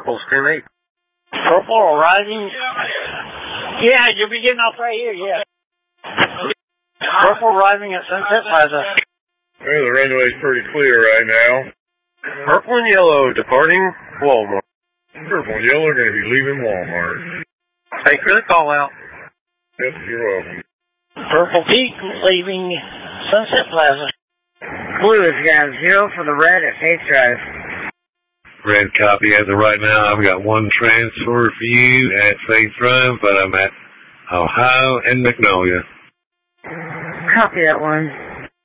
purple, Scream 8. Purple arriving? Yeah, you'll be getting off right here, yeah. Purple arriving at Sunset Plaza. Well, the runway's pretty clear right now. Purple and yellow departing Walmart. Purple and yellow are going to be leaving Walmart. Thanks for the call out. Yep, you're welcome. Purple Peak leaving Sunset Plaza. Blue has got 0 for the red at Faith Drive. Red copy as of right now. I've got one transfer for you at Faith Drive, but I'm at Ohio and Magnolia. Copy that one.